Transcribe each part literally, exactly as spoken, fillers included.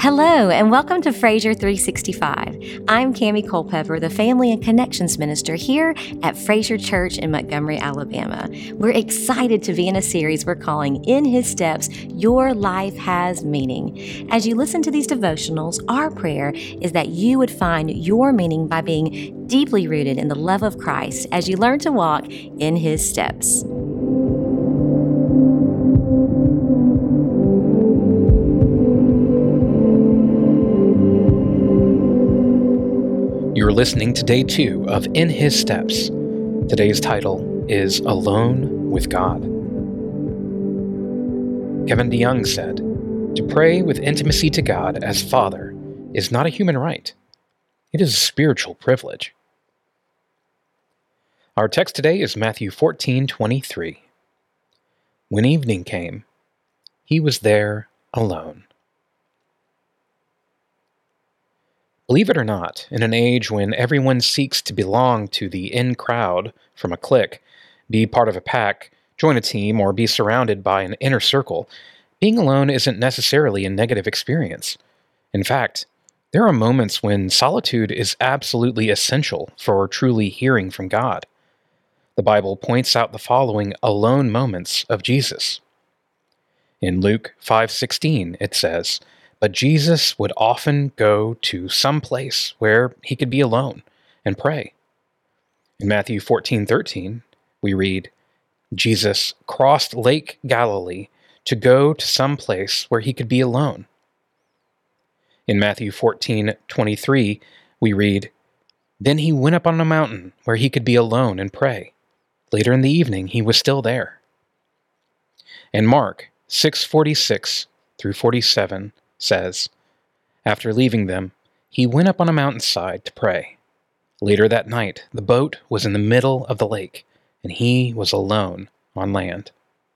Hello, and welcome to Fraser three sixty-five. I'm Cami Culpepper, the Family and Connections Minister here at Fraser Church in Montgomery, Alabama. We're excited to be in a series we're calling In His Steps, Your Life Has Meaning. As you listen to these devotionals, our prayer is that you would find your meaning by being deeply rooted in the love of Christ as you learn to walk in His steps. You're listening to day two of In His Steps. Today's title is Alone with God. Kevin DeYoung said, "To pray with intimacy to God as Father is not a human right. It is a spiritual privilege." Our text today is Matthew fourteen twenty-three. When evening came, he was there alone. Believe it or not, in an age when everyone seeks to belong to the in crowd from a clique, be part of a pack, join a team, or be surrounded by an inner circle, being alone isn't necessarily a negative experience. In fact, there are moments when solitude is absolutely essential for truly hearing from God. The Bible points out the following alone moments of Jesus. In Luke five sixteen, it says, "But Jesus would often go to some place where he could be alone and pray." In Matthew fourteen thirteen, we read, "Jesus crossed Lake Galilee to go to some place where he could be alone." In Matthew fourteen twenty-three, we read, "Then he went up on a mountain where he could be alone and pray. Later in the evening, he was still there." And Mark six forty-six through forty-seven says, "After leaving them, he went up on a mountainside to pray. Later that night, the boat was in the middle of the lake, and he was alone on land."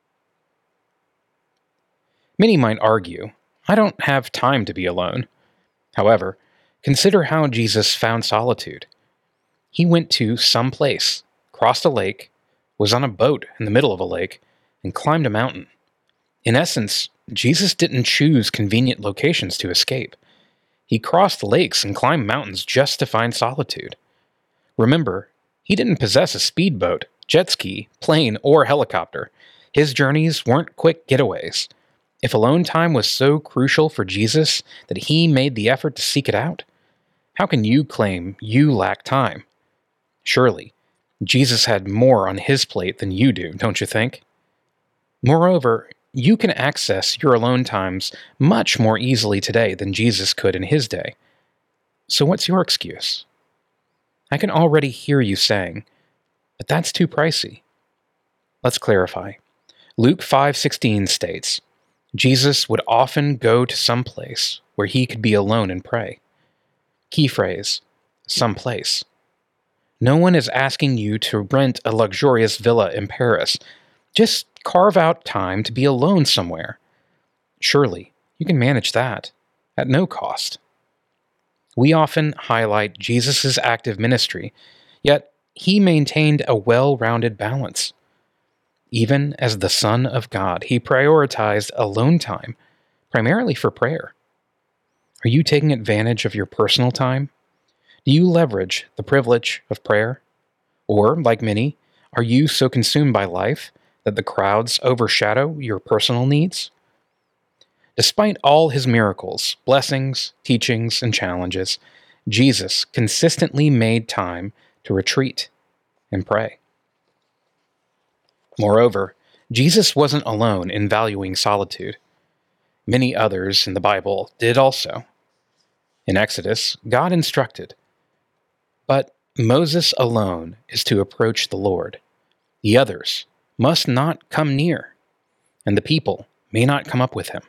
Many might argue, I don't have time to be alone. However, consider how Jesus found solitude. He went to some place, crossed a lake, was on a boat in the middle of a lake, and climbed a mountain. In essence, Jesus didn't choose convenient locations to escape. He crossed lakes and climbed mountains just to find solitude. Remember, he didn't possess a speedboat, jet ski, plane, or helicopter. His journeys weren't quick getaways. If alone time was so crucial for Jesus that he made the effort to seek it out, how can you claim you lack time? Surely, Jesus had more on his plate than you do, don't you think? Moreover, you can access your alone times much more easily today than Jesus could in his day. So what's your excuse? I can already hear you saying, "But that's too pricey." Let's clarify. Luke five sixteen states, Jesus would often go to some place where he could be alone and pray. Key phrase, someplace. No one is asking you to rent a luxurious villa in Paris. Just carve out time to be alone somewhere. Surely, you can manage that at no cost. We often highlight Jesus' active ministry, yet he maintained a well-rounded balance. Even as the Son of God, he prioritized alone time, primarily for prayer. Are you taking advantage of your personal time? Do you leverage the privilege of prayer? Or, like many, are you so consumed by life that the crowds overshadow your personal needs? Despite all his miracles, blessings, teachings, and challenges, Jesus consistently made time to retreat and pray. Moreover, Jesus wasn't alone in valuing solitude. Many others in the Bible did also. In Exodus, God instructed, "But Moses alone is to approach the Lord. The others must not come near, and the people may not come up with him."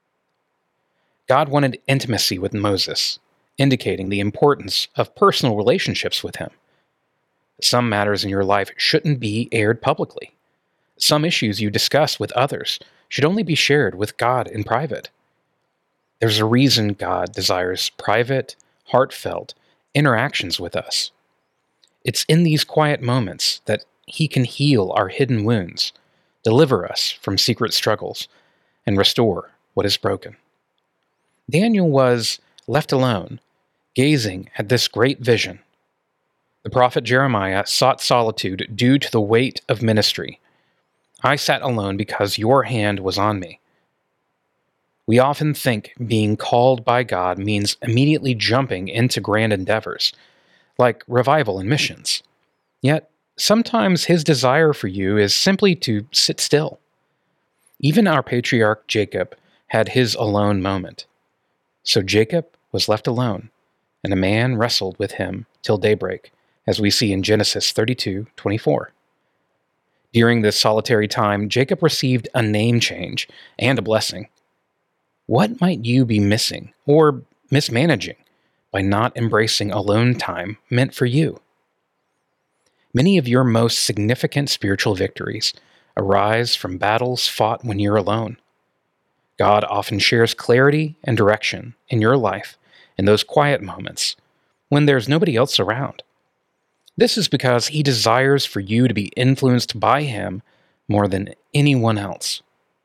God wanted intimacy with Moses, indicating the importance of personal relationships with him. Some matters in your life shouldn't be aired publicly. Some issues you discuss with others should only be shared with God in private. There's a reason God desires private, heartfelt interactions with us. It's in these quiet moments that he can heal our hidden wounds, deliver us from secret struggles, and restore what is broken. Daniel was left alone, gazing at this great vision. The prophet Jeremiah sought solitude due to the weight of ministry. I sat alone because your hand was on me. We often think being called by God means immediately jumping into grand endeavors, like revival and missions. Yet, sometimes his desire for you is simply to sit still. Even our patriarch Jacob had his alone moment. So Jacob was left alone, and a man wrestled with him till daybreak, as we see in Genesis thirty-two twenty-four. During this solitary time, Jacob received a name change and a blessing. What might you be missing or mismanaging by not embracing alone time meant for you? Many of your most significant spiritual victories arise from battles fought when you're alone. God often shares clarity and direction in your life in those quiet moments when there's nobody else around. This is because he desires for you to be influenced by him more than anyone else.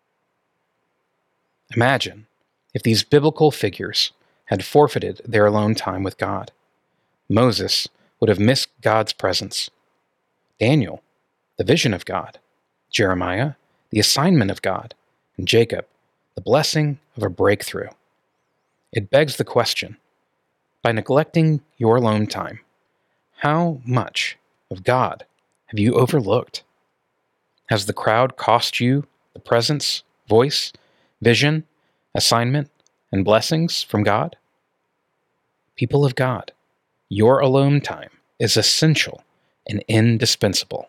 Imagine if these biblical figures had forfeited their alone time with God. Moses would have missed God's presence. Daniel, the vision of God. Jeremiah, the assignment of God. And Jacob, the blessing of a breakthrough. It begs the question, by neglecting your alone time, how much of God have you overlooked? Has the crowd cost you the presence, voice, vision, assignment, and blessings from God? People of God, your alone time is essential and indispensable.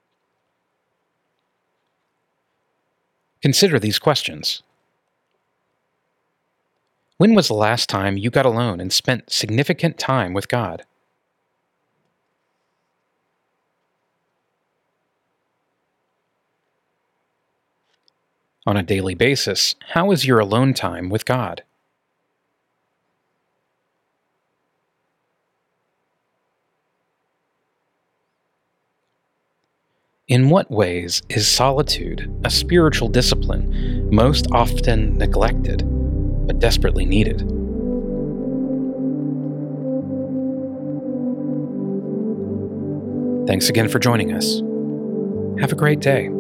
Consider these questions. When was the last time you got alone and spent significant time with God? On a daily basis, how is your alone time with God? In what ways is solitude a spiritual discipline most often neglected, but desperately needed? Thanks again for joining us. Have a great day.